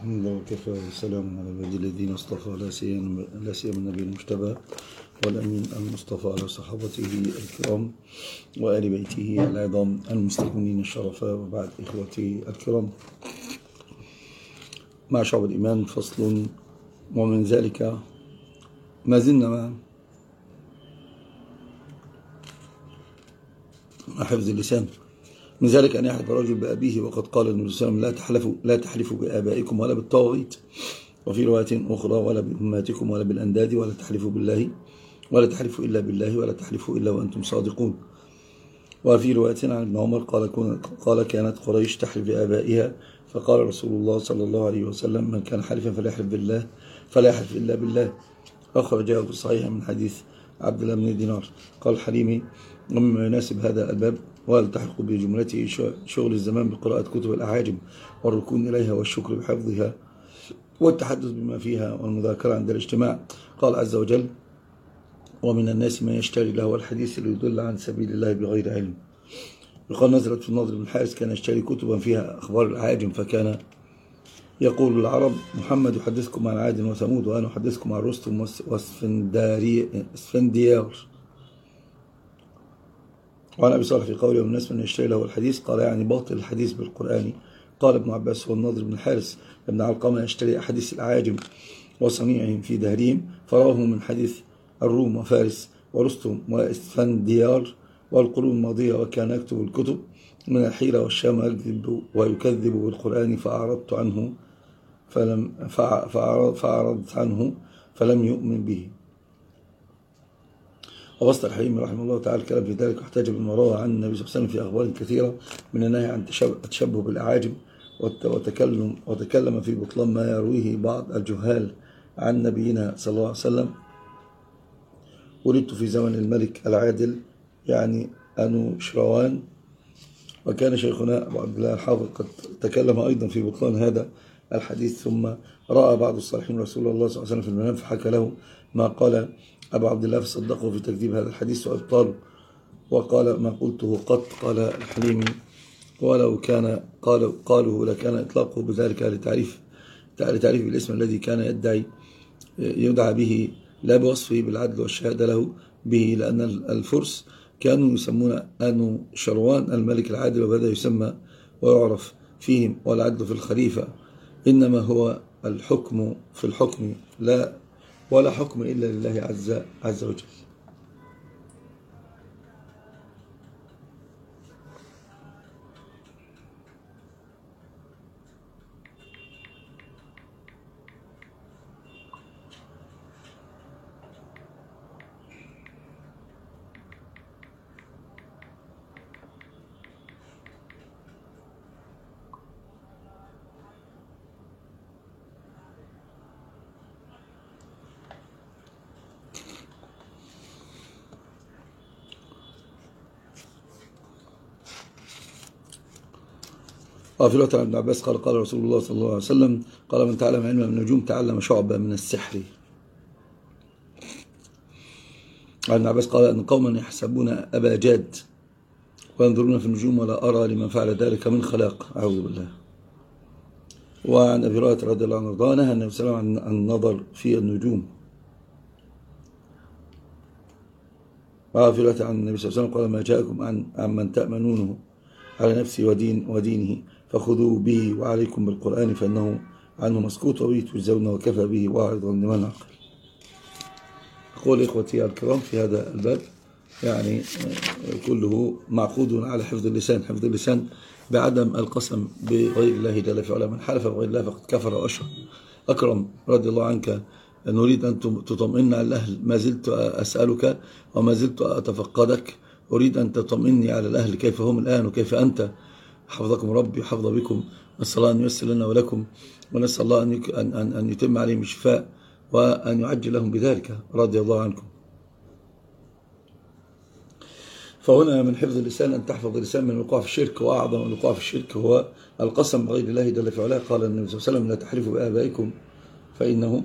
الحمد لله وكفى وسلام على عباد الذين اصطفى لا سيما النبي المجتبى والأمين المصطفى على صحابته الكرام وآل بيته العظام المستكملين الشرفاء. وبعد إخوتي الكرام، مع شعب الإيمان فصل. ومن ذلك ما زلنا مع حفظ اللسان. من ذلك أن يحلف الرجل بأبيه، وقد قال النبي صلى الله عليه وسلم لا تحلفوا بآبائكم ولا بالطواغيت، وفي رواية أخرى ولا بأمهاتكم ولا بالأنداد، ولا تحلفوا بالله ولا تحلفوا إلا بالله ولا تحلفوا إلا وأنتم صادقون. وفي رواية عن ابن عمر قال كانت قريش تحلف بآبائها، فقال رسول الله صلى الله عليه وسلم من كان حالفا فليحلف بالله فلا يحلف إلا بالله. أخرجه في الصحيح من حديث عبد الله بن دينار. قال الحليمي ومما يناسب هذا الباب والتحق بجملته شغل الزمان بقراءة كتب الأعاجم والركون إليها والشكر بحفظها والتحدث بما فيها والمذاكرة عند الاجتماع. قال عز وجل ومن الناس من يشتري له الحديث ليضل عن سبيل الله بغير علم. وقال نزلت في النضر بن الحارث كان يشتري كتبا فيها أخبار الأعاجم، فكان يقول العرب محمد يحدثكم عن عاد وثمود وأنا أحدثكم عن رستم واسفنديار. وعن أبي صالح في قوله ومن الناس من يشتري له الحديث قال يعني باطل الحديث بالقرآن. قال ابن عباس والنضر بن الحارث ابن علقمة يشتري أحاديث الأعاجم وصنيعهم في دهرهم، فراه من حديث الروم وفارس ورستم واسفنديار والقرون الماضية، وكان يكتب الكتب من الحيرة والشام ويكذب بالقرآن فأعرضت عنه فلم يؤمن به. ووسط الحليم رحمه الله تعالى الكلام في ذلك، واحتاج بما روى عن النبي صلى الله عليه وسلم في أخبار كثيرة من النهي عن التشبه بالأعاجم، وتكلم في بطلان ما يرويه بعض الجهال عن نبينا صلى الله عليه وسلم. ولدت في زمن الملك العادل يعني أنوشروان، وكان شيخنا أبو عبد الله الحافظ قد تكلم أيضا في بطلان هذا الحديث. ثم رأى بعض الصالحين رسول الله صلى الله عليه وسلم في المنام فحكى له ما قال أبو عبد الله فصدقه في تكذيب هذا الحديث وإبطاله، وقال ما قلته قط. قال الحليمي ولو كان قاله لكان إطلاقه بذلك لتعريف بالاسم الذي كان يدعى به لا بوصفه بالعدل والشهادة له به، لأن الفرس كانوا يسمون أنو شروان الملك العادل، وبدأ يسمى ويعرف فيهم والعدل في الخليفة، إنما هو الحكم في الحكم ولا حكم إلا لله عز وجل. وفي رواية عن ابن عباس قال رسول الله صلى الله عليه وسلم قال من تعلم علم من النجوم تعلم شعبة من السحر. عن ابن عباس قال أن قوما يحسبون أبا جاد وينظرون في النجوم ولا أرى لمن فعل ذلك من خلاق، أعوذ بالله. وعن أبي هريرة رضي الله عنه نهى النبي صلى الله عليه وسلم عن النظر في النجوم. وفي رواية عن النبي صلى الله عليه وسلم قال ما جاءكم عن من تأمنونه على نفسه ودينه فخذوه به وعليكم بالقرآن فإنه عنه مسكوت وبه تجزون وكفى به واعظا لمن عقل. أقول إخوتي الكرام في هذا الباب يعني كله معقود على حفظ اللسان بعدم القسم بغير الله جل في علاه. من حلف بغير الله فقد كفر وأشرك. أكرم رضي الله عنك، نريد أن تطمئن على الأهل. ما زلت أسألك وما زلت أتفقدك، أريد أن تطمئني على الأهل كيف هم الآن وكيف أنت. حفظكم ربي وحفظ بكم، نسأل الله أن ييسر لنا ولكم، ونسأل الله أن يتم عليهم الشفاء وأن يعجل لهم بذلك رضي الله عنكم. فهنا من حفظ اللسان أن تحفظ اللسان من الوقوع في الشرك، وأعظم الوقوع في الشرك هو القسم بغير الله جل في علاه. قال النبي صلى الله عليه وسلم لا تحلفوا بآبائكم فإنه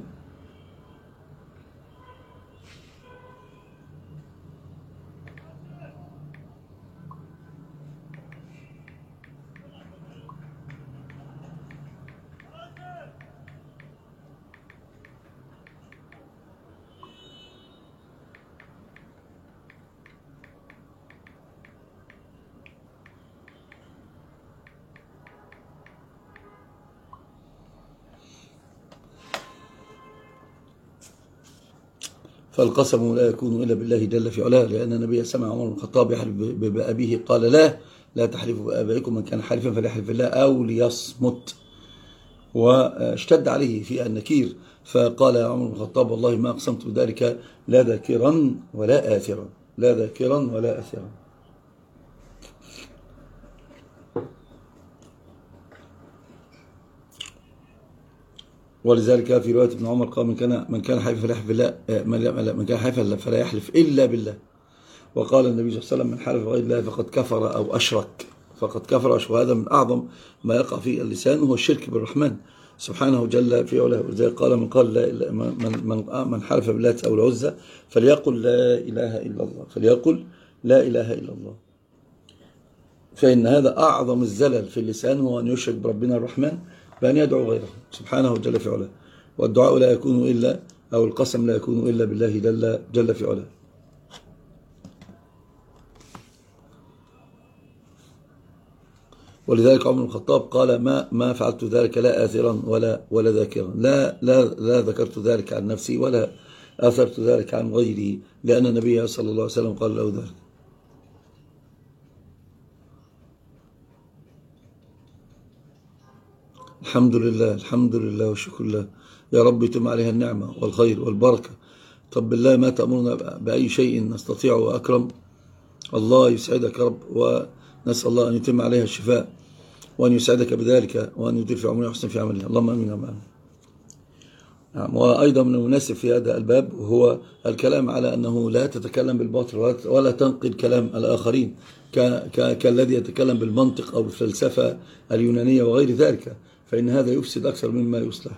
فالقسم لا يكون إلا بالله جل في علاه، لأن النبي سمع عمر بن الخطاب يحلف بأبيه قال لا تحلفوا بآبائكم، من كان حالفا فليحلف بالله أو ليصمت. واشتد عليه في النكير، فقال عمر بن الخطاب والله ما أقسمت بذلك لا ذاكرا ولا آثرا، لا ذاكرا ولا آثرا. ولذلك في رواية ابن عمر قال من كان حالفا فلا يحلف بالله، من كان حالفا فلا يحلف إلا بالله. وقال النبي صلى الله عليه وسلم من حلف بغير الله فقد كفر أو أشرك، فقد كفر أشرك. وهذا من أعظم ما يقع في اللسان هو الشرك بالرحمن سبحانه جل في علاه. ولذلك قال من حلف بالله أو العزى فليقل لا إله إلا الله، فليقل لا إله إلا الله. فإن هذا أعظم الزلل في اللسان هو أن يشرك بربنا الرحمن بأن يدعو غيره سبحانه جل في علاه. والدعاء لا يكون إلا، أو القسم لا يكون إلا بالله جل في علاه. ولذلك عمر بن الخطاب قال ما فعلت ذلك لا آثرا ولا ذاكرا، لا ذكرت ذلك عن نفسي ولا آثرت ذلك عن غيري، لأن النبي صلى الله عليه وسلم قال له ذلك. الحمد لله والشكر لله. يا رب يتم عليها النعمة والخير والبركة. طب بالله ما تأمرنا بأي شيء نستطيع وأكرم؟ الله يسعدك يا رب، ونسأل الله أن يتم عليها الشفاء وأن يسعدك بذلك وأن يدير في عمرنا وحسن في عمله، اللهم أمين. وأيضا من المناسب في هذا الباب هو الكلام على أنه لا تتكلم بالباطل ولا تنقل كلام الآخرين كالذي يتكلم بالمنطق أو بالفلسفة اليونانية وغير ذلك، فإن هذا يفسد أكثر مما يصلح.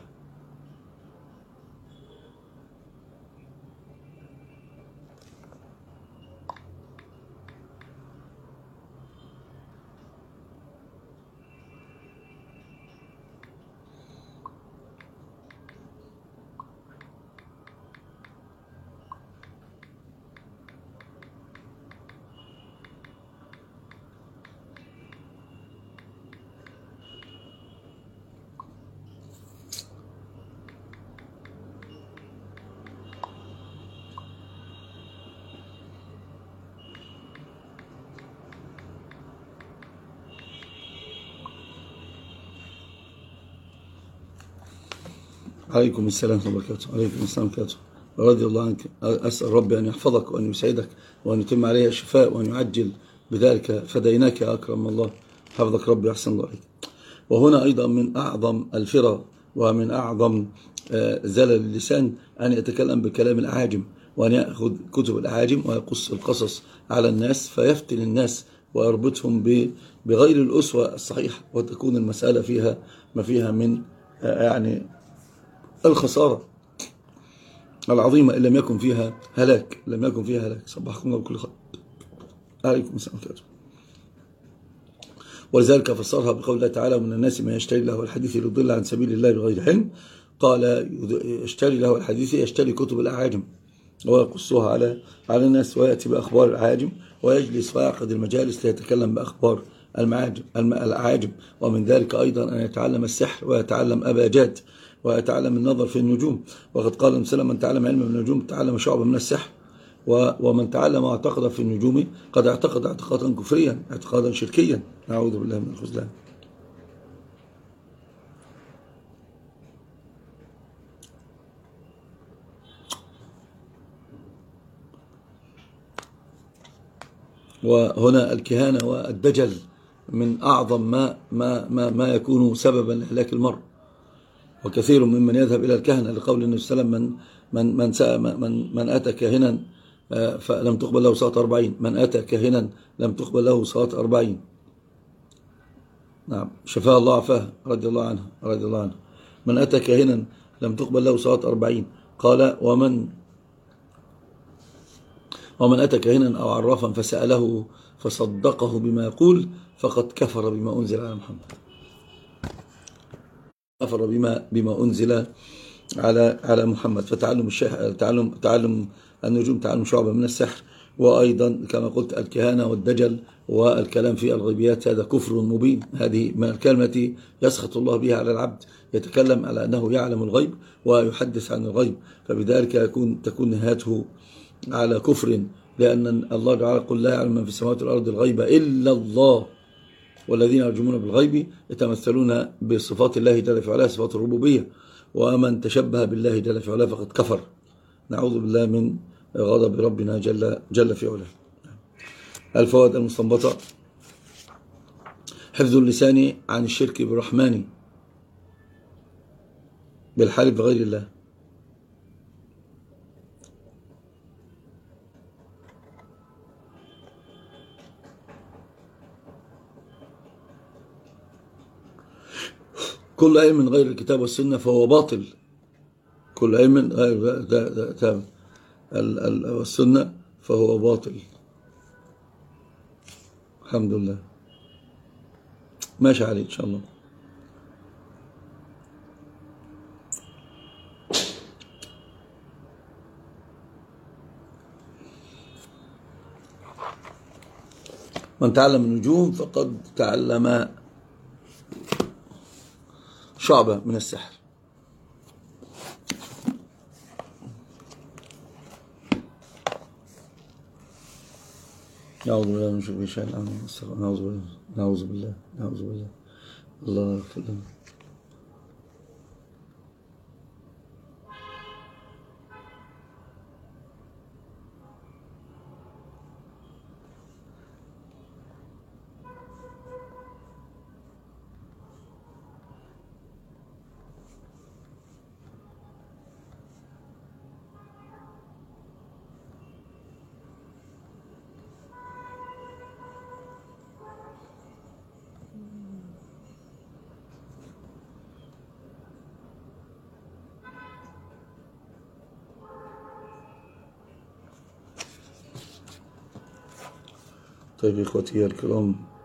عليكم السلام ورحمة الله وبركاته. عليكم السلام ورحمة الله وبركاته. رضي الله عنك. أسأل ربي أن يحفظك وأن يسعدك وأن يتم عليها الشفاء وأن يعجل بذلك، فديناك يا أكرم الله. حفظك ربي أحسن الله عليك. وهنا أيضا من أعظم الفرى ومن أعظم زلل اللسان أن يتكلم بكلام الأعاجم، وأن يأخذ كتب الأعاجم ويقص القصص على الناس فيفتن الناس ويربطهم بغير الأسوة الصحيحة، وتكون المسألة فيها ما فيها من يعني الخسارة العظيمة، إن لم يكن فيها هلاك. صبحكم الله بكل خير. عليكم السلام عليكم. ولذلك فسرها بقول الله تعالى ومن الناس من يشتري له الحديث ليضل عن سبيل الله بغير علم. قال يشتري له الحديث، يشتري كتب الأعاجم ويقصها على الناس، ويأتي بأخبار الأعاجم ويجلس ويعقد المجالس ليتكلم بأخبار الأعاجم. ومن ذلك أيضا أن يتعلم السحر ويتعلم أباجات ويتعلم النظر في النجوم. وقد قال النبي من تعلم علم من النجوم تعلم شعبا من السحر، ومن تعلم واعتقد في النجوم قد اعتقد اعتقادا كفريا، اعتقادا شركيا، نعوذ بالله من الخذلان. وهنا الكهانة والدجل من أعظم ما يكون سببا لهلاك المرء. وكثير ممن يذهب إلى الكهنة لقول النبي صلى الله عليه وسلم من أتى كاهنا فلم تقبل له صلاة 40، من أتى كاهنا لم تقبل له صلاة 40. نعم، شفاء الله عفاه رضي الله عنه. من أتى كاهنا لم تقبل له صلاة 40. قال ومن أتى كاهنا أو عرافا فسأله فصدقه بما يقول فقد كفر بما أنزل على محمد. كفر بما أنزل على محمد. فتعلم تعلم النجوم تعلم شعبة من السحر. وأيضا كما قلت الكهانة والدجل والكلام في الغيبيات هذا كفر مبين. هذه من الكلمة التي يسخط الله بها على العبد، يتكلم على أنه يعلم الغيب ويحدث عن الغيب، فبذلك تكون نهايته على كفر، لأن الله تعالى قل لا يعلم من في السماوات والأرض الغيب إلا الله، والذين يرجمون بالغيب يتمثلون بصفات الله جل في علاه، صفات الربوبية، ومن تشبه بالله جل في علاه فقد كفر. نعوذ بالله من غضب ربنا جل في علاه. الفوائد المستنبطة: حفظ اللسان عن الشرك بالرحمن بالحلف بغير الله. كل علم من غير الكتاب والسنة فهو باطل. كل علم من غير الكتاب والسنة فهو باطل. الحمد لله، ماشي عليه إن شاء الله. من تعلم النجوم فقد تعلم شعبة من السحر. نعوذ بالله من شر شيء. نعوذ بالله نعوذ بالله نعوذ بالله. الله يغفر لنا. طيب إخوتي الكرام،